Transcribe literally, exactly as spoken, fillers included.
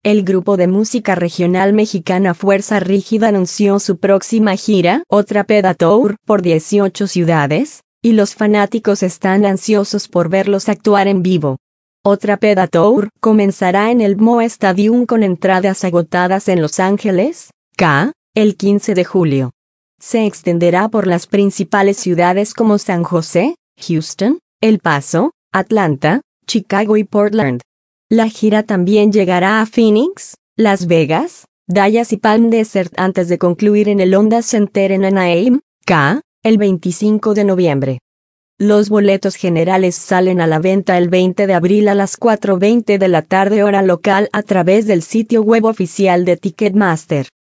El grupo de música regional mexicana Fuerza Rígida anunció su próxima gira, Otra Peda Tour, por dieciocho ciudades, y los fanáticos están ansiosos por verlos actuar en vivo. Otra Peda Tour comenzará en el M O Stadium con entradas agotadas en Los Ángeles, California, el quince de julio. Se extenderá por las principales ciudades como San José, Houston, El Paso, Atlanta, Chicago y Portland. La gira también llegará a Phoenix, Las Vegas, Dallas y Palm Desert antes de concluir en el Honda Center en Anaheim, California, el veinticinco de noviembre. Los boletos generales salen a la venta el veinte de abril a las cuatro veinte de la tarde hora local a través del sitio web oficial de Ticketmaster.